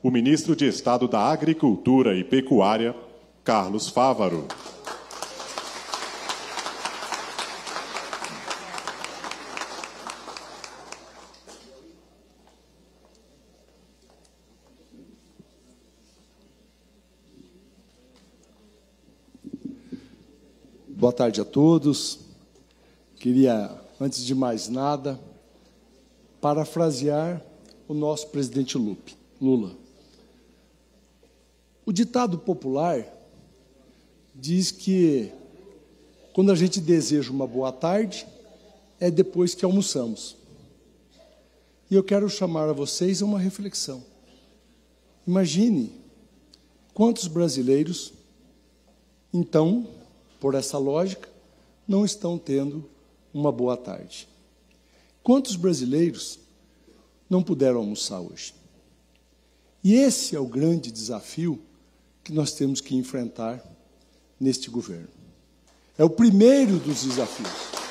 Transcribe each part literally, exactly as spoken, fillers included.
o ministro de Estado da Agricultura e Pecuária, Carlos Fávaro. Boa tarde a todos. Queria, antes de mais nada, parafrasear o nosso presidente Lula. O ditado popular diz que, quando a gente deseja uma boa tarde, é depois que almoçamos. E eu quero chamar a vocês a uma reflexão. Imagine quantos brasileiros, então, por essa lógica, não estão tendo uma boa tarde. Quantos brasileiros não puderam almoçar hoje? E esse é o grande desafio que nós temos que enfrentar neste governo. É o primeiro dos desafios.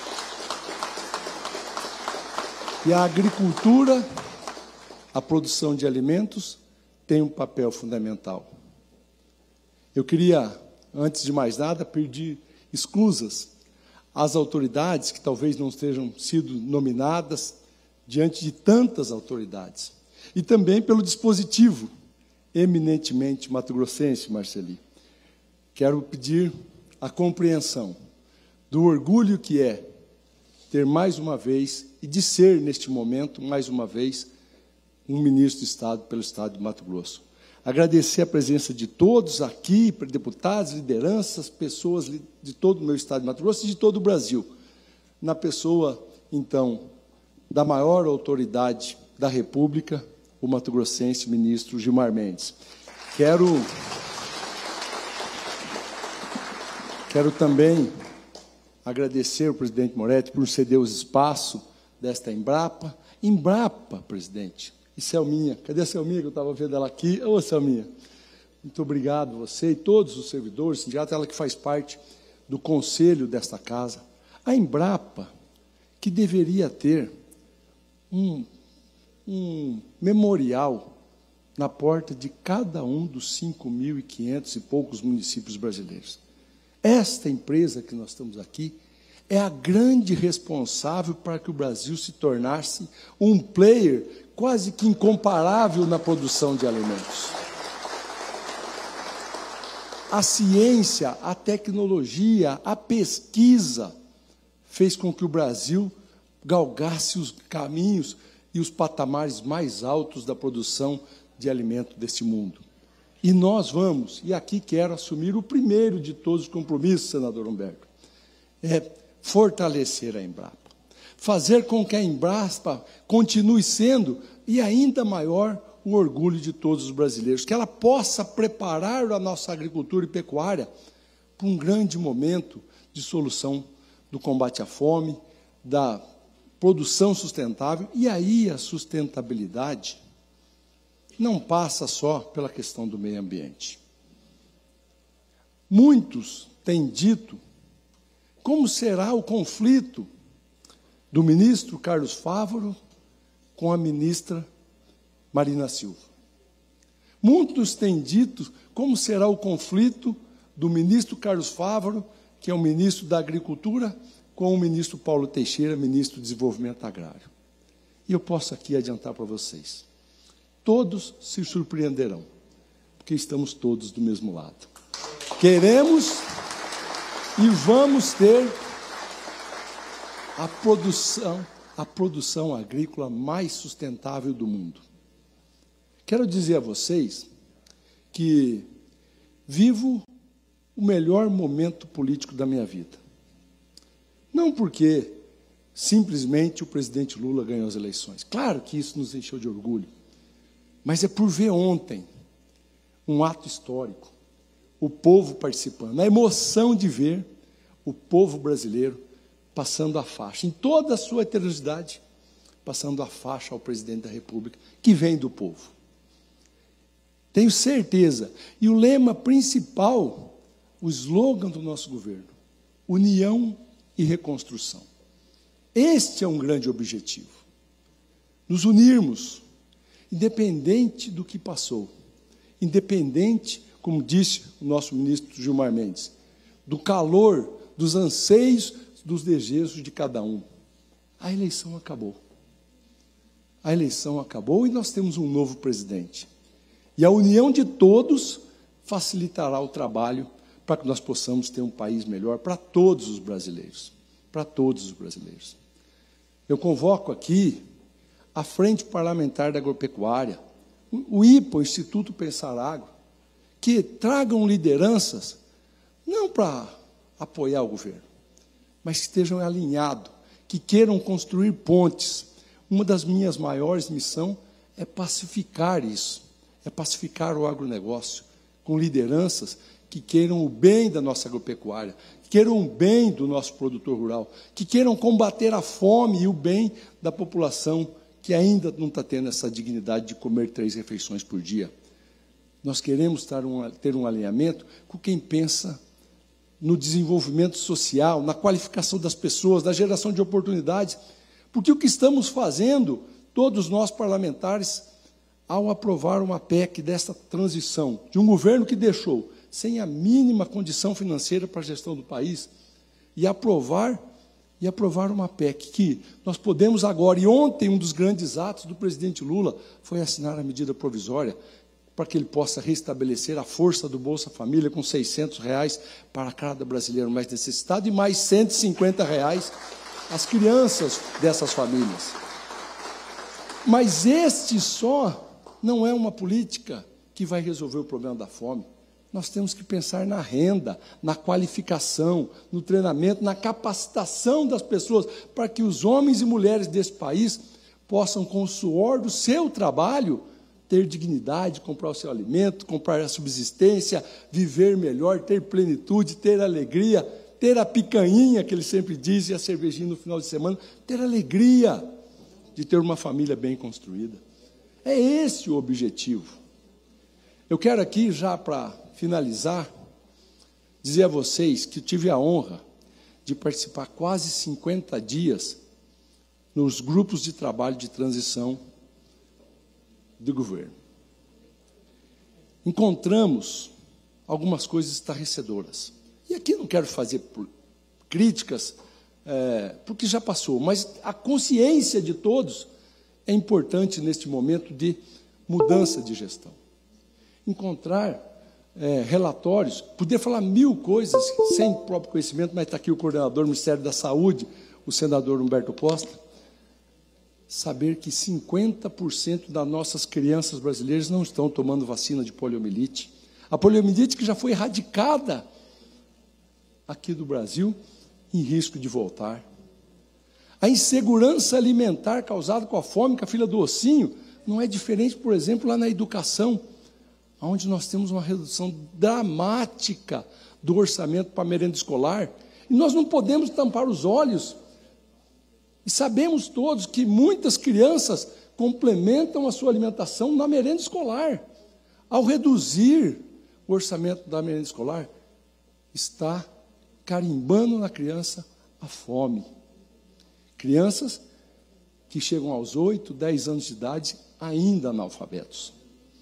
E a agricultura, a produção de alimentos, tem um papel fundamental. Eu queria, antes de mais nada, pedir escusas às autoridades que talvez não estejam sido nominadas diante de tantas autoridades. E também pelo dispositivo eminentemente mato-grossense, Marceli. Quero pedir a compreensão do orgulho que é ter mais uma vez, e de ser, neste momento, mais uma vez, um ministro de Estado pelo Estado de Mato Grosso. Agradecer a presença de todos aqui, deputados, lideranças, pessoas de todo o meu Estado de Mato Grosso e de todo o Brasil, na pessoa, então, da maior autoridade da República, o mato-grossense ministro Gilmar Mendes. Quero, quero também agradecer ao presidente Moretti por ceder o espaço desta Embrapa. Embrapa, presidente, e Selminha, cadê a Selminha, que eu estava vendo ela aqui? Ô, Selminha, muito obrigado, você e todos os servidores, sindicato, ela que faz parte do conselho desta casa. A Embrapa, que deveria ter um, um memorial na porta de cada um dos cinco mil e quinhentos e poucos municípios brasileiros. Esta empresa que nós estamos aqui é a grande responsável para que o Brasil se tornasse um player quase que incomparável na produção de alimentos. A ciência, a tecnologia, a pesquisa fez com que o Brasil galgasse os caminhos e os patamares mais altos da produção de alimento deste mundo. E nós vamos, e aqui quero assumir o primeiro de todos os compromissos, senador Humberto, é fortalecer a Embrapa, fazer com que a Embrapa continue sendo, e ainda maior, o orgulho de todos os brasileiros, que ela possa preparar a nossa agricultura e pecuária para um grande momento de solução do combate à fome, da produção sustentável, e aí a sustentabilidade não passa só pela questão do meio ambiente. Muitos têm dito como será o conflito do ministro Carlos Fávaro com a ministra Marina Silva. Muitos têm dito como será o conflito do ministro Carlos Fávaro, que é o ministro da Agricultura, com o ministro Paulo Teixeira, ministro do Desenvolvimento Agrário. E eu posso aqui adiantar para vocês, todos se surpreenderão, porque estamos todos do mesmo lado. Queremos e vamos ter a produção, a produção agrícola mais sustentável do mundo. Quero dizer a vocês que vivo o melhor momento político da minha vida. Não porque simplesmente o presidente Lula ganhou as eleições. Claro que isso nos encheu de orgulho. Mas é por ver ontem um ato histórico, o povo participando, a emoção de ver o povo brasileiro passando a faixa, em toda a sua heterogeneidade, passando a faixa ao presidente da República, que vem do povo. Tenho certeza. E o lema principal, o slogan do nosso governo, união e reconstrução. Este é um grande objetivo. Nos unirmos, independente do que passou, independente, como disse o nosso ministro Gilmar Mendes, do calor, dos anseios, dos desejos de cada um. A eleição acabou. A eleição acabou e nós temos um novo presidente. E a união de todos facilitará o trabalho para que nós possamos ter um país melhor para todos os brasileiros. Para todos os brasileiros. Eu convoco aqui a Frente Parlamentar da Agropecuária, o I P A, o Instituto Pensar Agro, que tragam lideranças, não para apoiar o governo, mas que estejam alinhados, que queiram construir pontes. Uma das minhas maiores missões é pacificar isso, é pacificar o agronegócio, com lideranças que queiram o bem da nossa agropecuária, que queiram o bem do nosso produtor rural, que queiram combater a fome e o bem da população que ainda não está tendo essa dignidade de comer três refeições por dia. Nós queremos ter um, ter um alinhamento com quem pensa no desenvolvimento social, na qualificação das pessoas, na geração de oportunidades, porque o que estamos fazendo, todos nós parlamentares, ao aprovar uma P E C desta transição, de um governo que deixou sem a mínima condição financeira para a gestão do país, e aprovar, e aprovar uma P E C que nós podemos agora, e ontem um dos grandes atos do presidente Lula foi assinar a medida provisória para que ele possa restabelecer a força do Bolsa Família com seiscentos reais para cada brasileiro mais necessitado e mais cento e cinquenta reais às crianças dessas famílias. Mas este só não é uma política que vai resolver o problema da fome. Nós temos que pensar na renda, na qualificação, no treinamento, na capacitação das pessoas, para que os homens e mulheres desse país possam, com o suor do seu trabalho, ter dignidade, comprar o seu alimento, comprar a subsistência, viver melhor, ter plenitude, ter alegria, ter a picanhinha, que ele sempre diz, e a cervejinha no final de semana, ter alegria de ter uma família bem construída. É esse o objetivo. Eu quero aqui, já para finalizar, dizer a vocês que tive a honra de participar quase cinquenta dias nos grupos de trabalho de transição do governo. Encontramos algumas coisas estarrecedoras. E aqui não quero fazer críticas, é, porque já passou, mas a consciência de todos é importante neste momento de mudança de gestão. Encontrar é, relatórios, poder falar mil coisas sem próprio conhecimento, mas está aqui o coordenador do Ministério da Saúde, o senador Humberto Costa, saber que cinquenta por cento das nossas crianças brasileiras não estão tomando vacina de poliomielite. A poliomielite que já foi erradicada aqui do Brasil, em risco de voltar. A insegurança alimentar causada com a fome, com a fila do ossinho, não é diferente, por exemplo, lá na educação, onde nós temos uma redução dramática do orçamento para a merenda escolar, e nós não podemos tampar os olhos. E sabemos todos que muitas crianças complementam a sua alimentação na merenda escolar. Ao reduzir o orçamento da merenda escolar, está carimbando na criança a fome. Crianças que chegam aos oito, dez anos de idade ainda analfabetos.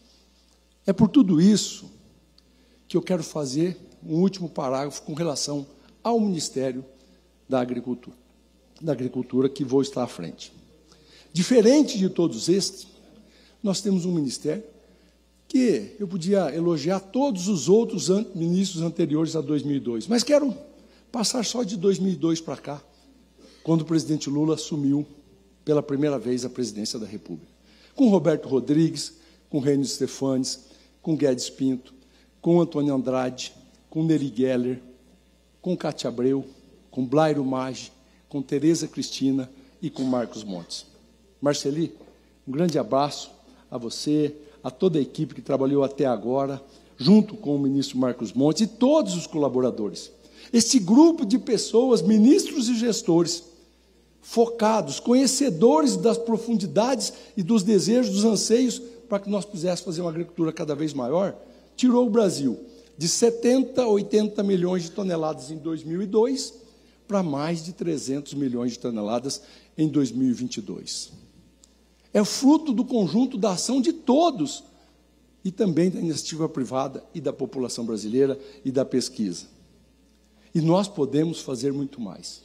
É por tudo isso que eu quero fazer um último parágrafo com relação ao Ministério da Agricultura. da agricultura que vou estar à frente. Diferente de todos estes, nós temos um ministério que eu podia elogiar todos os outros an- ministros anteriores a dois mil e dois, mas quero passar só de dois mil e dois para cá, quando o presidente Lula assumiu pela primeira vez a presidência da República. Com Roberto Rodrigues, com Rênio Stefanes, com Guedes Pinto, com Antônio Andrade, com Neri Geller, com Cátia Abreu, com Blairo Maggi, com Tereza Cristina e com Marcos Montes. Marceli, um grande abraço a você, a toda a equipe que trabalhou até agora, junto com o ministro Marcos Montes e todos os colaboradores. Esse grupo de pessoas, ministros e gestores, focados, conhecedores das profundidades e dos desejos, dos anseios, para que nós pudéssemos fazer uma agricultura cada vez maior, tirou o Brasil de setenta, oitenta milhões de toneladas em dois mil e dois, para mais de trezentos milhões de toneladas em dois mil e vinte e dois. É fruto do conjunto da ação de todos e também da iniciativa privada e da população brasileira e da pesquisa. E nós podemos fazer muito mais.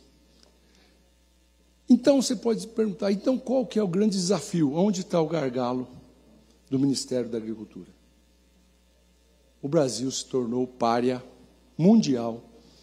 Então, você pode se perguntar, então qual que é o grande desafio? Onde está o gargalo do Ministério da Agricultura? O Brasil se tornou pária mundial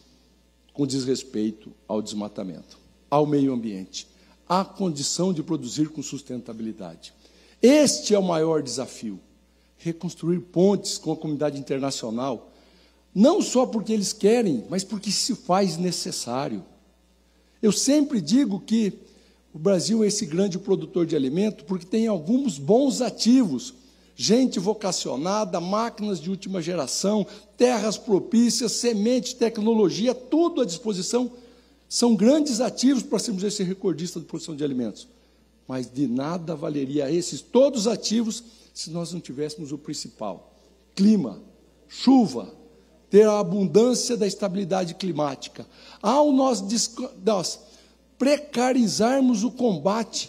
com desrespeito ao desmatamento, ao meio ambiente, à condição de produzir com sustentabilidade. Este é o maior desafio, reconstruir pontes com a comunidade internacional, não só porque eles querem, mas porque se faz necessário. Eu sempre digo que o Brasil é esse grande produtor de alimento porque tem alguns bons ativos, gente vocacionada, máquinas de última geração, terras propícias, semente, tecnologia, tudo à disposição. São grandes ativos para sermos esse recordista de produção de alimentos. Mas de nada valeria esses todos os ativos se nós não tivéssemos o principal: clima, chuva, ter a abundância da estabilidade climática. Ao nós, nós precarizarmos o combate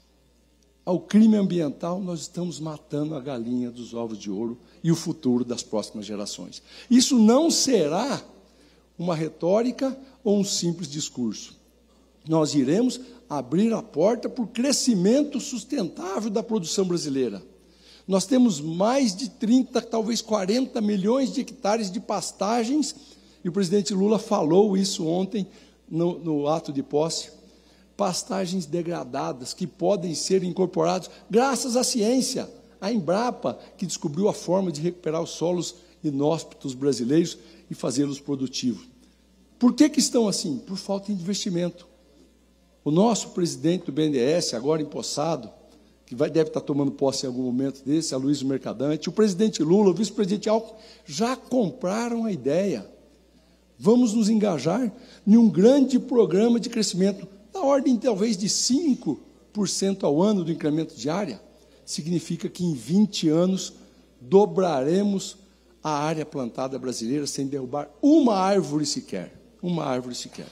ao crime ambiental, nós estamos matando a galinha dos ovos de ouro e o futuro das próximas gerações. Isso não será uma retórica ou um simples discurso. Nós iremos abrir a porta para o crescimento sustentável da produção brasileira. Nós temos mais de trinta, talvez quarenta milhões de hectares de pastagens, e o presidente Lula falou isso ontem no, no ato de posse, pastagens degradadas que podem ser incorporadas graças à ciência, à Embrapa, que descobriu a forma de recuperar os solos inóspitos brasileiros e fazê-los produtivos. Por que que estão assim? Por falta de investimento. O nosso presidente do B N D E S, agora empossado, que vai, deve estar tomando posse em algum momento desse, Aloysio Mercadante, o presidente Lula, o vice-presidente Alckmin, já compraram a ideia. Vamos nos engajar em um grande programa de crescimento, na ordem talvez de cinco por cento ao ano do incremento de área. Significa que em vinte anos dobraremos a área plantada brasileira sem derrubar uma árvore sequer. Uma árvore sequer.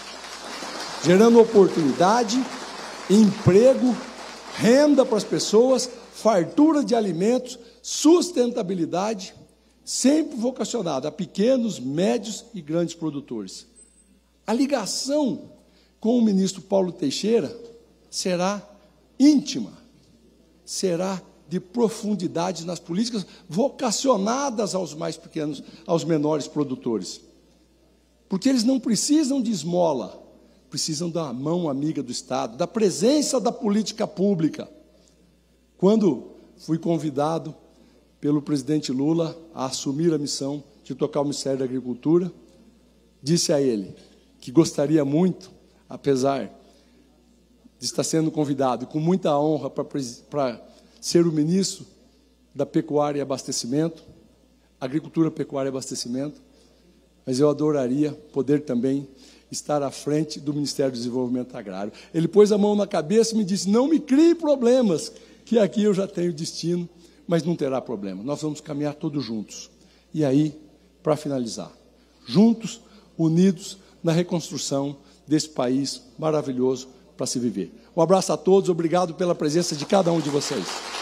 Gerando oportunidade, emprego, renda para as pessoas, fartura de alimentos, sustentabilidade, sempre vocacionada a pequenos, médios e grandes produtores. A ligação com o ministro Paulo Teixeira será íntima, será de profundidade nas políticas vocacionadas aos mais pequenos, aos menores produtores. Porque eles não precisam de esmola, precisam da mão amiga do Estado, da presença da política pública. Quando fui convidado pelo presidente Lula a assumir a missão de tocar o Ministério da Agricultura, disse a ele que gostaria muito, apesar de estar sendo convidado com muita honra para, para ser o ministro da Pecuária e Abastecimento, Agricultura, Pecuária e Abastecimento, mas eu adoraria poder também estar à frente do Ministério do Desenvolvimento Agrário. Ele pôs a mão na cabeça e me disse, não me crie problemas, que aqui eu já tenho destino, mas não terá problema. Nós vamos caminhar todos juntos. E aí, para finalizar, juntos, unidos na reconstrução desse país maravilhoso para se viver. Um abraço a todos, obrigado pela presença de cada um de vocês.